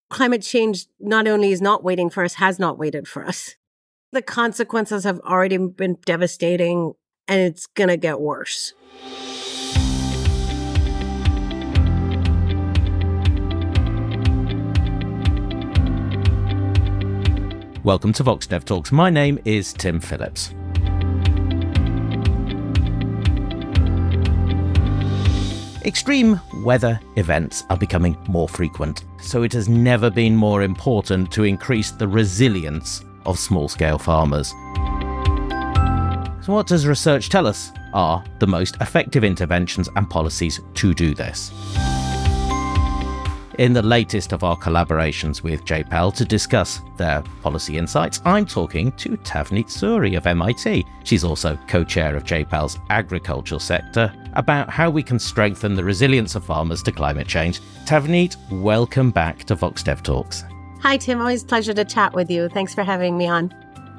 climate change not only is not waiting for us, has not waited for us. The consequences have already been devastating, and it's going to get worse. Welcome to Vox Dev Talks. My name is Tim Phillips. Extreme weather events are becoming more frequent, so it has never been more important to increase the resilience of small-scale farmers. So what does research tell us are the most effective interventions and policies to do this? In the latest of our collaborations with JPAL to discuss their policy insights, I'm talking to Tavneet Suri of MIT. She's also co-chair of JPAL's agricultural sector, about how we can strengthen the resilience of farmers to climate change. Tavneet, welcome back to Vox Dev Talks. Hi, Tim. Always a pleasure to chat with you. Thanks for having me on.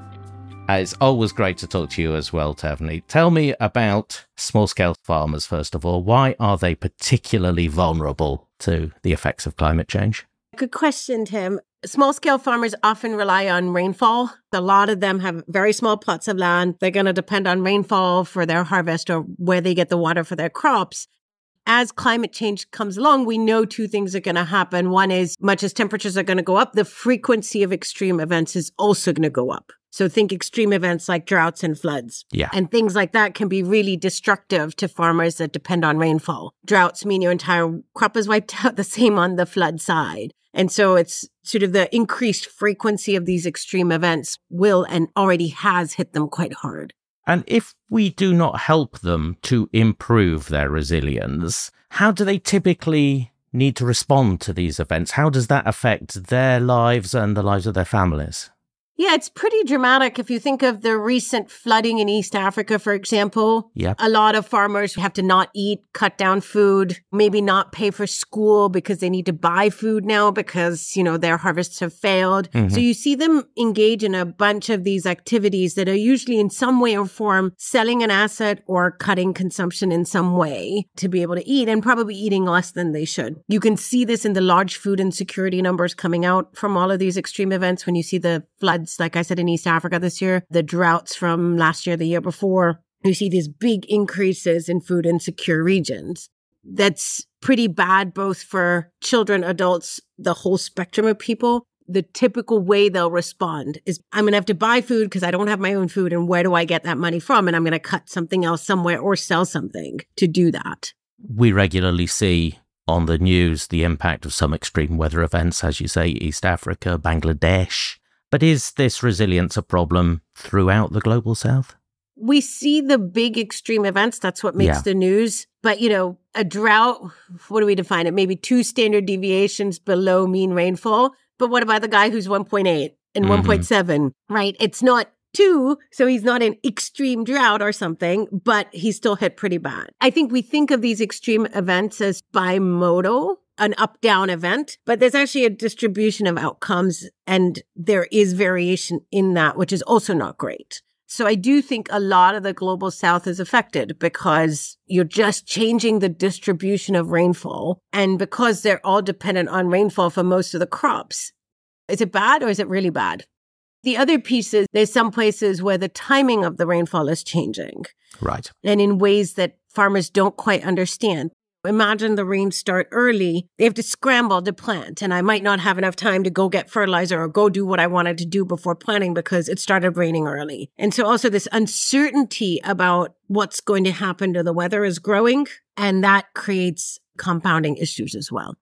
It's always great to talk to you as well, Tavneet. Tell me about small-scale farmers, first of all. Why are they particularly vulnerable to the effects of climate change? Good question, Tim. Small-scale farmers often rely on rainfall. A lot of them have very small plots of land. They're going to depend on rainfall for their harvest or where they get the water for their crops. As climate change comes along, we know two things are going to happen. One is, much as temperatures are going to go up, the frequency of extreme events is also going to go up. So think extreme events like droughts and floods. Yeah. And things like that can be really destructive to farmers that depend on rainfall. Droughts mean your entire crop is wiped out, the same on the flood side. And so it's sort of the increased frequency of these extreme events will and already has hit them quite hard. And if we do not help them to improve their resilience, how do they typically need to respond to these events? How does that affect their lives and the lives of their families? Yeah, it's pretty dramatic. If you think of the recent flooding in East Africa, for example, a lot of farmers have to not eat, cut down food, maybe not pay for school because they need to buy food now because, their harvests have failed. Mm-hmm. So you see them engage in a bunch of these activities that are usually in some way or form selling an asset or cutting consumption in some way to be able to eat, and probably eating less than they should. You can see this in the large food insecurity numbers coming out from all of these extreme events when you see the floods, like I said, in East Africa this year, the droughts from last year, the year before. You see these big increases in food insecure regions. That's pretty bad, both for children, adults, the whole spectrum of people. The typical way they'll respond is, I'm going to have to buy food because I don't have my own food. And where do I get that money from? And I'm going to cut something else somewhere or sell something to do that. We regularly see on the news the impact of some extreme weather events, as you say, East Africa, Bangladesh. But is this resilience a problem throughout the global south? We see the big extreme events. That's what makes the news. But, a drought, what do we define it? Maybe 2 standard deviations below mean rainfall. But what about the guy who's 1.8 and 1.7, right? It's not 2, so he's not an extreme drought or something, but he's still hit pretty bad. I think we think of these extreme events as bimodal, an up-down event, but there's actually a distribution of outcomes, and there is variation in that, which is also not great. So I do think a lot of the global south is affected because you're just changing the distribution of rainfall, and because they're all dependent on rainfall for most of the crops. Is it bad or is it really bad? The other piece is there's some places where the timing of the rainfall is changing. Right. And in ways that farmers don't quite understand. Imagine the rains start early. They have to scramble to plant, and I might not have enough time to go get fertilizer or go do what I wanted to do before planting because it started raining early. And so also this uncertainty about what's going to happen to the weather is growing, and that creates compounding issues as well.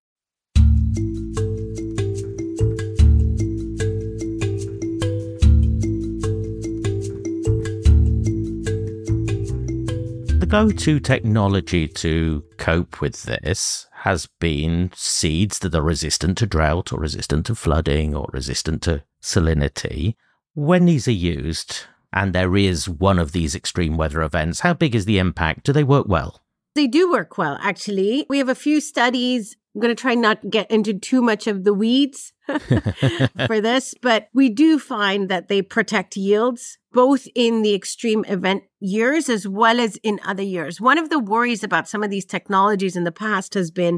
The go-to technology to cope with this has been seeds that are resistant to drought or resistant to flooding or resistant to salinity. When these are used, and there is one of these extreme weather events, how big is the impact? Do they work well? They do work well, actually. We have a few studies. I'm going to try not to get into too much of the weeds for this, but we do find that they protect yields, both in the extreme event years as well as in other years. One of the worries about some of these technologies in the past has been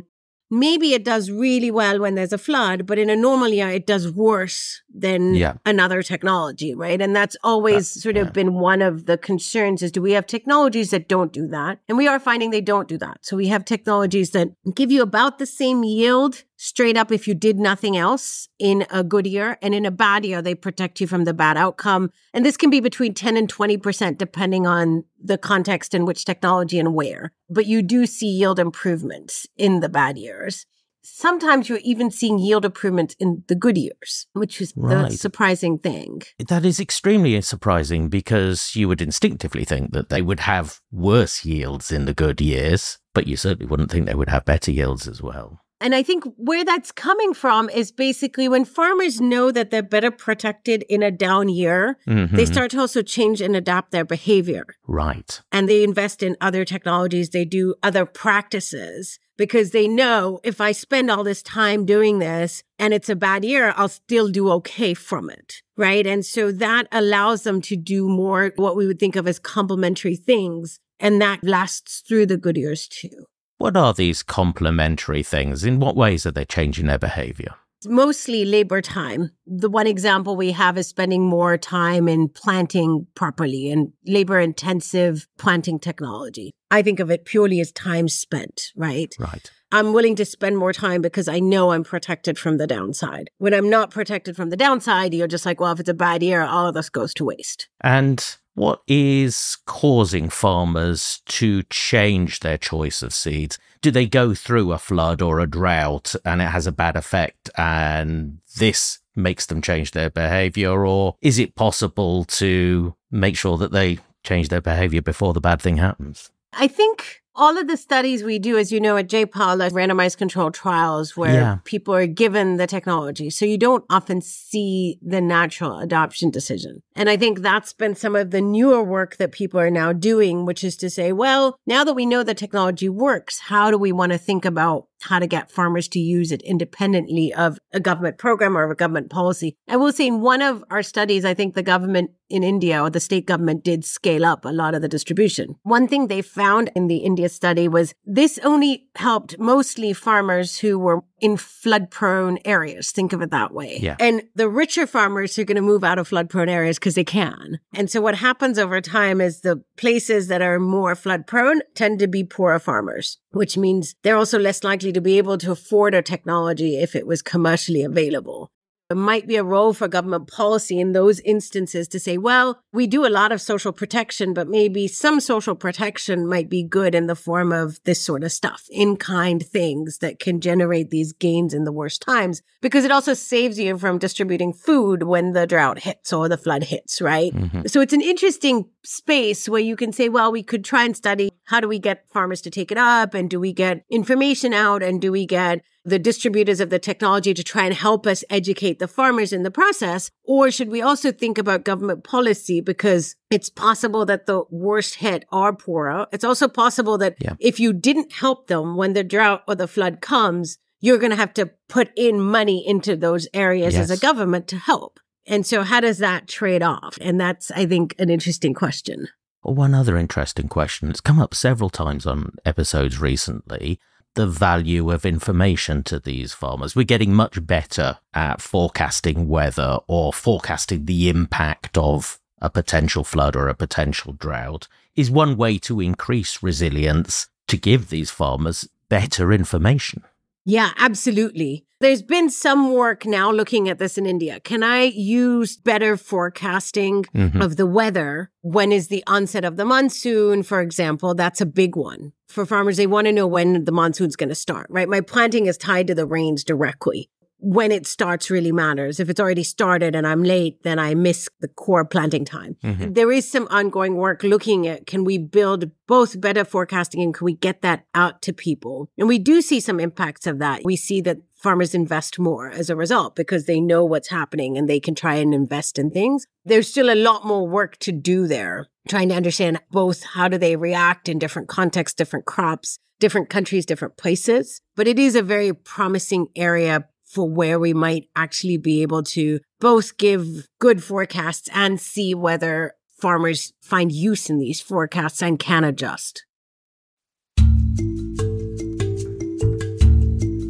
maybe it does really well when there's a flood, but in a normal year, it does worse than another technology, right? And that's always been one of the concerns is, do we have technologies that don't do that? And we are finding they don't do that. So we have technologies that give you about the same yield straight up if you did nothing else in a good year. And in a bad year, they protect you from the bad outcome. And this can be between 10 and 20%, depending on the context and which technology and where. But you do see yield improvements in the bad years. Sometimes you're even seeing yield improvements in the good years, which is the surprising thing. That is extremely surprising because you would instinctively think that they would have worse yields in the good years, but you certainly wouldn't think they would have better yields as well. And I think where that's coming from is basically when farmers know that they're better protected in a down year, they start to also change and adapt their behavior. Right. And they invest in other technologies. They do other practices because they know if I spend all this time doing this and it's a bad year, I'll still do okay from it. Right. And so that allows them to do more what we would think of as complementary things. And that lasts through the good years too. What are these complementary things? In what ways are they changing their behavior? Mostly labor time. The one example we have is spending more time in planting properly and labor-intensive planting technology. I think of it purely as time spent, right? Right. I'm willing to spend more time because I know I'm protected from the downside. When I'm not protected from the downside, you're just like, well, if it's a bad year, all of this goes to waste. And what is causing farmers to change their choice of seeds? Do they go through a flood or a drought and it has a bad effect and this makes them change their behavior? Or is it possible to make sure that they change their behavior before the bad thing happens? I think all of the studies we do, as you know, at J-PAL, are randomized controlled trials where people are given the technology. So you don't often see the natural adoption decision. And I think that's been some of the newer work that people are now doing, which is to say, well, now that we know the technology works, how do we want to think about how to get farmers to use it independently of a government program or of a government policy? I will say in one of our studies, I think the government in India or the state government did scale up a lot of the distribution. One thing they found in the India study was this only helped mostly farmers who were in flood-prone areas. Think of it that way. Yeah. And the richer farmers are going to move out of flood-prone areas because they can. And so what happens over time is the places that are more flood-prone tend to be poorer farmers, which means they're also less likely to be able to afford a technology if it was commercially available. It might be a role for government policy in those instances to say, well, we do a lot of social protection, but maybe some social protection might be good in the form of this sort of stuff, in-kind things that can generate these gains in the worst times, because it also saves you from distributing food when the drought hits or the flood hits, right? So it's an interesting space where you can say, well, we could try and study how do we get farmers to take it up, and do we get information out, and do we get the distributors of the technology to try and help us educate the farmers in the process? Or should we also think about government policy, because it's possible that the worst hit are poorer. It's also possible that if you didn't help them when the drought or the flood comes, you're going to have to put in money into those areas as a government to help. And so how does that trade off? And that's, I think, an interesting question. One other interesting question, it's come up several times on episodes recently, the value of information to these farmers. We're getting much better at forecasting weather or forecasting the impact of a potential flood or a potential drought. Is one way to increase resilience to give these farmers better information? Yeah, absolutely. There's been some work now looking at this in India. Can I use better forecasting of the weather? When is the onset of the monsoon, for example? That's a big one. For farmers, they want to know when the monsoon's going to start, right? My planting is tied to the rains directly. When it starts really matters. If it's already started and I'm late, then I miss the core planting time. There is some ongoing work looking at, can we build both better forecasting and can we get that out to people? And we do see some impacts of that. We see that farmers invest more as a result because they know what's happening and they can try and invest in things. There's still a lot more work to do there, trying to understand both how do they react in different contexts, different crops, different countries, different places. But it is a very promising area for where we might actually be able to both give good forecasts and see whether farmers find use in these forecasts and can adjust.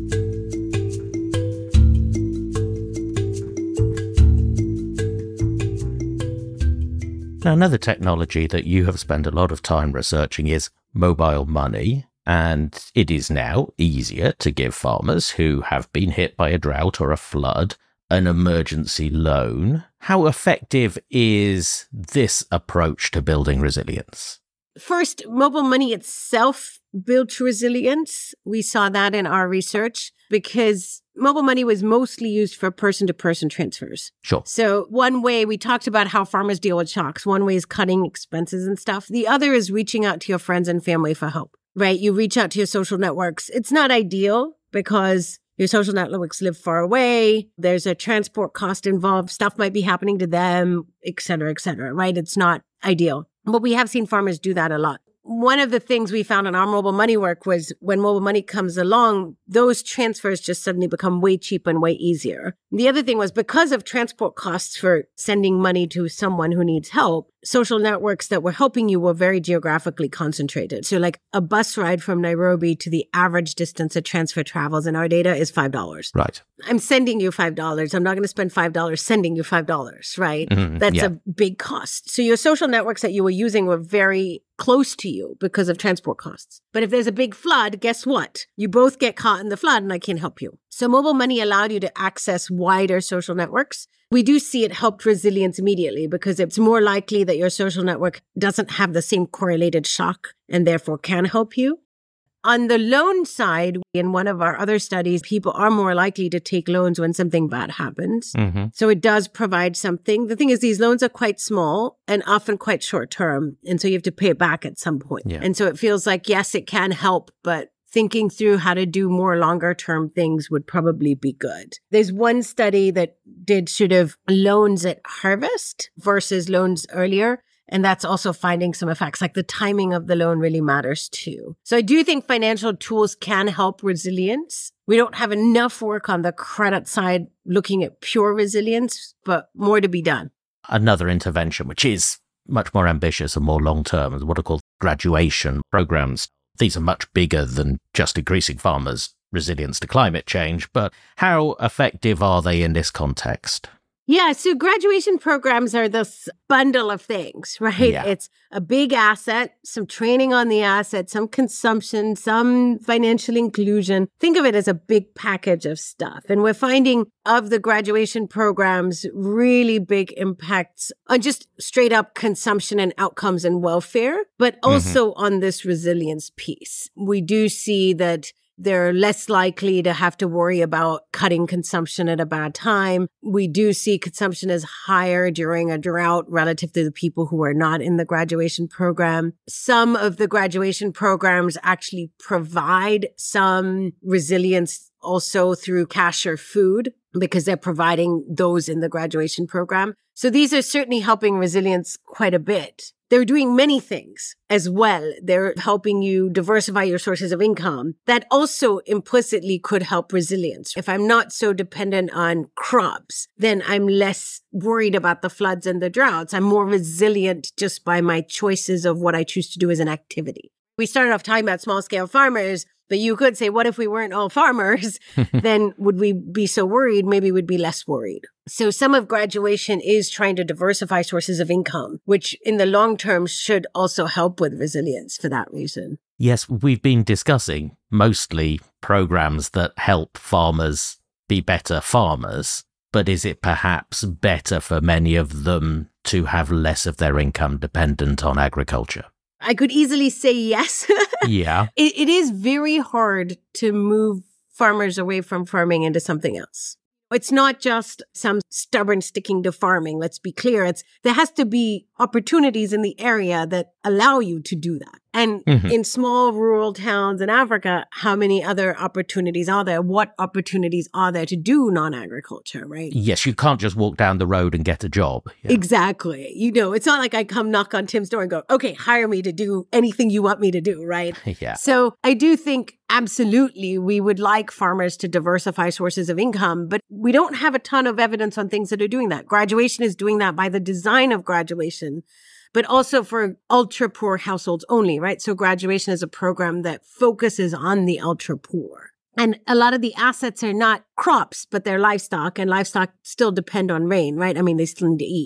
Now, another technology that you have spent a lot of time researching is mobile money. And it is now easier to give farmers who have been hit by a drought or a flood an emergency loan. How effective is this approach to building resilience? First, mobile money itself built resilience. We saw that in our research because mobile money was mostly used for person-to-person transfers. Sure. So one way, we talked about how farmers deal with shocks. One way is cutting expenses and stuff. The other is reaching out to your friends and family for help, right? You reach out to your social networks. It's not ideal because your social networks live far away. There's a transport cost involved. Stuff might be happening to them, et cetera, right? It's not ideal. But we have seen farmers do that a lot. One of the things we found in our mobile money work was when mobile money comes along, those transfers just suddenly become way cheaper and way easier. The other thing was because of transport costs for sending money to someone who needs help, social networks that were helping you were very geographically concentrated. So like a bus ride from Nairobi to the average distance a transfer travels in our data is $5. Right. I'm sending you $5. I'm not going to spend $5 sending you $5, right? Mm-hmm. That's a big cost. So your social networks that you were using were very close to you because of transport costs. But if there's a big flood, guess what? You both get caught in the flood and I can't help you. So mobile money allowed you to access wider social networks. We do see it helped resilience immediately because it's more likely that your social network doesn't have the same correlated shock and therefore can help you. On the loan side, in one of our other studies, people are more likely to take loans when something bad happens. Mm-hmm. So it does provide something. The thing is, these loans are quite small and often quite short term. And so you have to pay it back at some point. Yeah. And so it feels like, yes, it can help, but thinking through how to do more longer term things would probably be good. There's one study that did sort of loans at harvest versus loans earlier. And that's also finding some effects, like the timing of the loan really matters too. So I do think financial tools can help resilience. We don't have enough work on the credit side looking at pure resilience, but more to be done. Another intervention, which is much more ambitious and more long-term, is what are called graduation programs. These are much bigger than just increasing farmers' resilience to climate change, but how effective are they in this context? Yeah, so graduation programs are this bundle of things, right? Yeah. It's a big asset, some training on the asset, some consumption, some financial inclusion. Think of it as a big package of stuff. And we're finding of the graduation programs really big impacts on just straight up consumption and outcomes and welfare, but also on this resilience piece. We do see that they're less likely to have to worry about cutting consumption at a bad time. We do see consumption is higher during a drought relative to the people who are not in the graduation program. Some of the graduation programs actually provide some resilience also through cash or food because they're providing those in the graduation program. So these are certainly helping resilience quite a bit. They're doing many things as well. They're helping you diversify your sources of income. That also implicitly could help resilience. If I'm not so dependent on crops, then I'm less worried about the floods and the droughts. I'm more resilient just by my choices of what I choose to do as an activity. We started off talking about small scale farmers, but you could say, what if we weren't all farmers? Then would we be so worried? Maybe we'd be less worried. So some of graduation is trying to diversify sources of income, which in the long term should also help with resilience for that reason. Yes, we've been discussing mostly programs that help farmers be better farmers, but is it perhaps better for many of them to have less of their income dependent on agriculture? I could easily say yes. Yeah. It is very hard to move farmers away from farming into something else. It's not just some stubborn sticking to farming. Let's be clear. There has to be opportunities in the area that allow you to do that. And in small rural towns in Africa, how many other opportunities are there? What opportunities are there to do non-agriculture, right? Yes, you can't just walk down the road and get a job. Yeah. Exactly. You know, it's not like I come knock on Tim's door and go, okay, hire me to do anything you want me to do, right? Yeah. So I do think absolutely we would like farmers to diversify sources of income, but we don't have a ton of evidence on things that are doing that. Graduation is doing that by the design of graduation, but also for ultra poor households only, right? So graduation is a program that focuses on the ultra poor. And a lot of the assets are not crops, but they're livestock, and livestock still depend on rain, right? I mean, they still need to eat.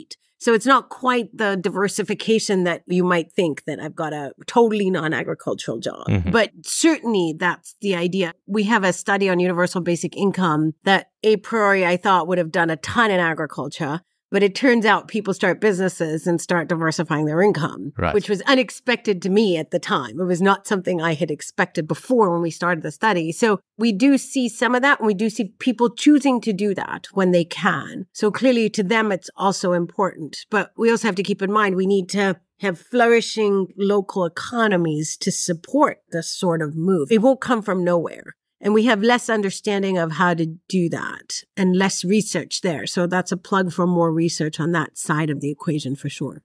So it's not quite the diversification that you might think that I've got a totally non-agricultural job. Mm-hmm. But certainly that's the idea. We have a study on universal basic income that a priori I thought would have done a ton in agriculture. But it turns out people start businesses and start diversifying their income, which was unexpected to me at the time. It was not something I had expected before when we started the study. So we do see some of that, and we do see people choosing to do that when they can. So clearly to them, it's also important. But we also have to keep in mind, we need to have flourishing local economies to support this sort of move. It won't come from nowhere. And we have less understanding of how to do that and less research there. So that's a plug for more research on that side of the equation for sure.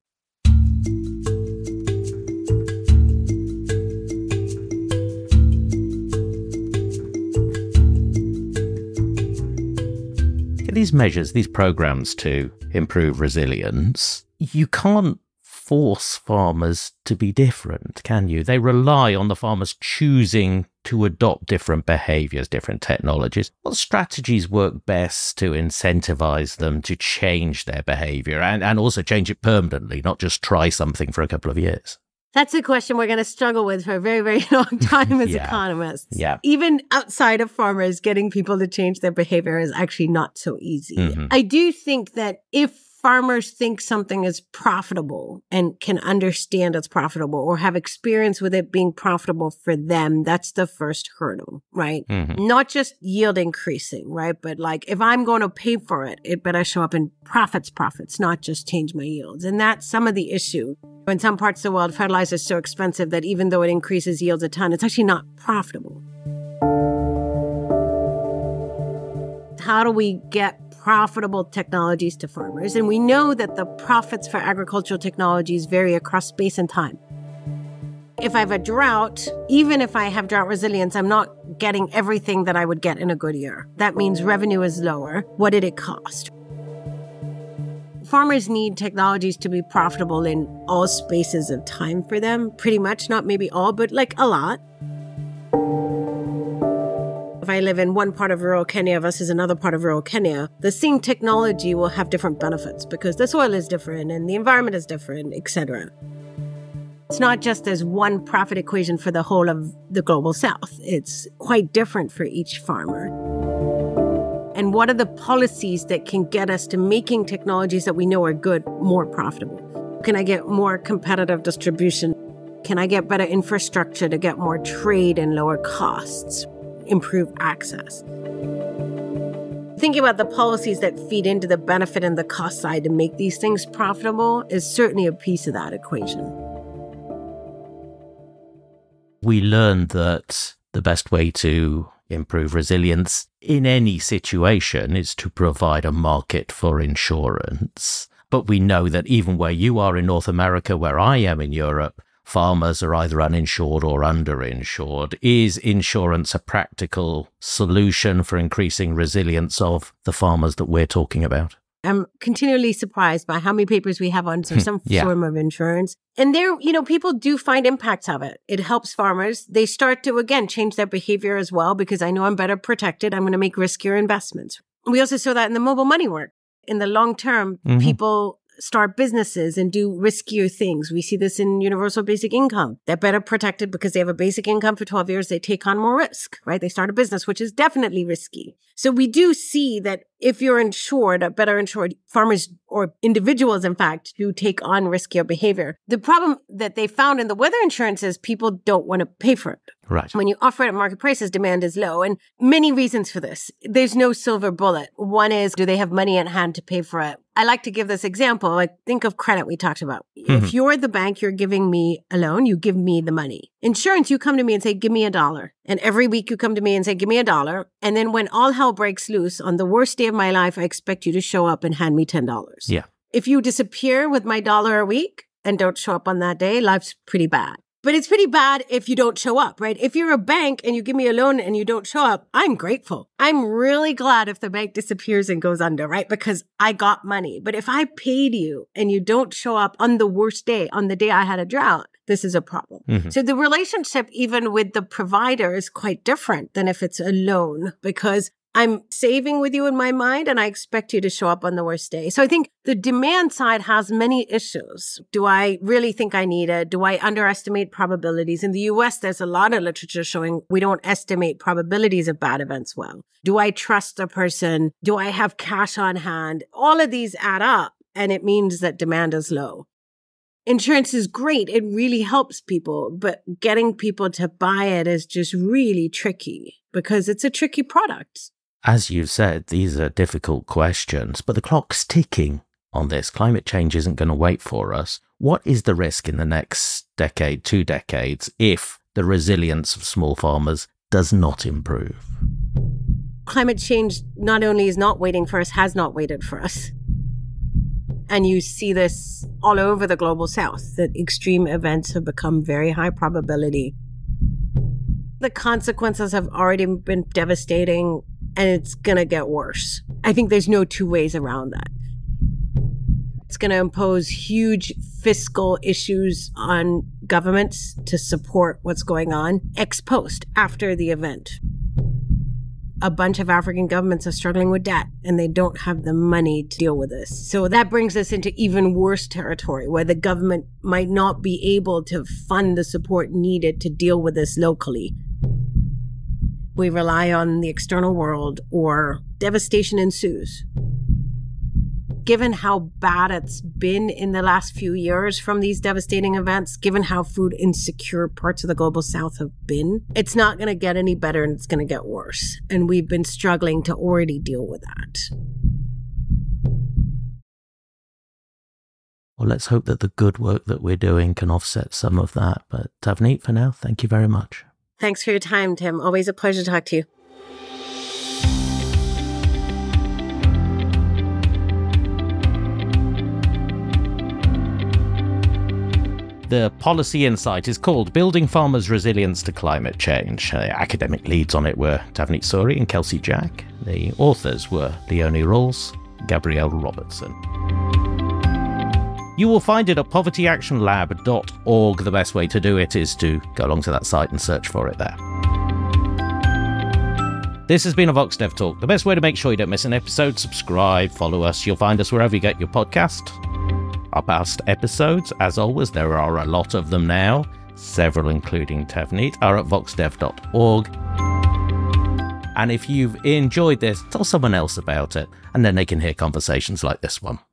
These measures, these programs to improve resilience, you can't force farmers to be different, can you? They rely on the farmers choosing to adopt different behaviors, different technologies. What strategies work best to incentivize them to change their behavior and also change it permanently, not just try something for a couple of years? That's a question we're going to struggle with for a very, very long time as economists. Yeah. Even outside of farmers, getting people to change their behavior is actually not so easy. Mm-hmm. I do think that if farmers think something is profitable and can understand it's profitable or have experience with it being profitable for them, that's the first hurdle, right? Mm-hmm. Not just yield increasing, right? But like, if I'm going to pay for it, it better show up in profits, not just change my yields. And that's some of the issue. In some parts of the world, fertilizer is so expensive that even though it increases yields a ton, it's actually not profitable. How do we get profitable technologies to farmers? And we know that the profits for agricultural technologies vary across space and time. If I have a drought, even if I have drought resilience, I'm not getting everything that I would get in a good year. That means revenue is lower. What did it cost? Farmers need technologies to be profitable in all spaces of time for them, pretty much, not maybe all, but like a lot. If I live in one part of rural Kenya versus another part of rural Kenya, the same technology will have different benefits because the soil is different and the environment is different, etc. It's not just there's one profit equation for the whole of the global south. It's quite different for each farmer. And what are the policies that can get us to making technologies that we know are good more profitable? Can I get more competitive distribution? Can I get better infrastructure to get more trade and lower costs? Improve access. Thinking about the policies that feed into the benefit and the cost side to make these things profitable is certainly a piece of that equation. We learned that the best way to improve resilience in any situation is to provide a market for insurance. But we know that even where you are in North America, where I am in Europe, farmers are either uninsured or underinsured. Is insurance a practical solution for increasing resilience of the farmers that we're talking about? I'm continually surprised by how many papers we have on some form of insurance. And there, people do find impacts of it. It helps farmers. They start to, again, change their behavior as well because I know I'm better protected. I'm going to make riskier investments. We also saw that in the mobile money work. In the long term, people start businesses and do riskier things. We see this in universal basic income. They're better protected because they have a basic income for 12 years. They take on more risk, right? They start a business, which is definitely risky. So we do see that if you're insured, better insured, farmers or individuals, in fact, do take on riskier behavior. The problem that they found in the weather insurance is people don't want to pay for it. Right. When you offer it at market prices, demand is low. And many reasons for this. There's no silver bullet. One is, do they have money at hand to pay for it? I like to give this example. Like, think of credit we talked about. If you're the bank, you're giving me a loan, you give me the money. Insurance, you come to me and say, give me $1. And every week you come to me and say, give me $1. And then when all hell breaks loose, on the worst day of my life, I expect you to show up and hand me $10. Yeah. If you disappear with my $1 a week and don't show up on that day, life's pretty bad. But it's pretty bad if you don't show up, right? If you're a bank and you give me a loan and you don't show up, I'm grateful. I'm really glad if the bank disappears and goes under, right? Because I got money. But if I paid you and you don't show up on the worst day, on the day I had a drought, this is a problem. So the relationship even with the provider is quite different than if it's a loan, because I'm saving with you in my mind, and I expect you to show up on the worst day. So I think the demand side has many issues. Do I really think I need it? Do I underestimate probabilities? In the US, there's a lot of literature showing we don't estimate probabilities of bad events well. Do I trust the person? Do I have cash on hand? All of these add up, and it means that demand is low. Insurance is great. It really helps people, but getting people to buy it is just really tricky because it's a tricky product. As you've said, these are difficult questions, but the clock's ticking on this. Climate change isn't going to wait for us. What is the risk in the next decade, 2 decades, if the resilience of small farmers does not improve? Climate change not only is not waiting for us, has not waited for us. And you see this all over the global south, that extreme events have become very high probability. The consequences have already been devastating, and it's going to get worse. I think there's no two ways around that. It's going to impose huge fiscal issues on governments to support what's going on ex post, after the event. A bunch of African governments are struggling with debt, and they don't have the money to deal with this. So that brings us into even worse territory, where the government might not be able to fund the support needed to deal with this locally. We rely on the external world, or devastation ensues. Given how bad it's been in the last few years from these devastating events, given how food insecure parts of the global south have been, it's not going to get any better, and it's going to get worse. And we've been struggling to already deal with that. Well, let's hope that the good work that we're doing can offset some of that. But Tavneet, for now, thank you very much. Thanks for your time, Tim. Always a pleasure to talk to you. The policy insight is called Building Farmers' Resilience to Climate Change. The academic leads on it were Tavneet Suri and Kelsey Jack. The authors were Leonie Rawls, Gabrielle Robertson. You will find it at povertyactionlab.org. The best way to do it is to go along to that site and search for it there. This has been a VoxDev Talk. The best way to make sure you don't miss an episode, subscribe, follow us. You'll find us wherever you get your podcast. Our past episodes, as always, there are a lot of them now, several including Tavneet, are at voxdev.org. And if you've enjoyed this, tell someone else about it, and then they can hear conversations like this one.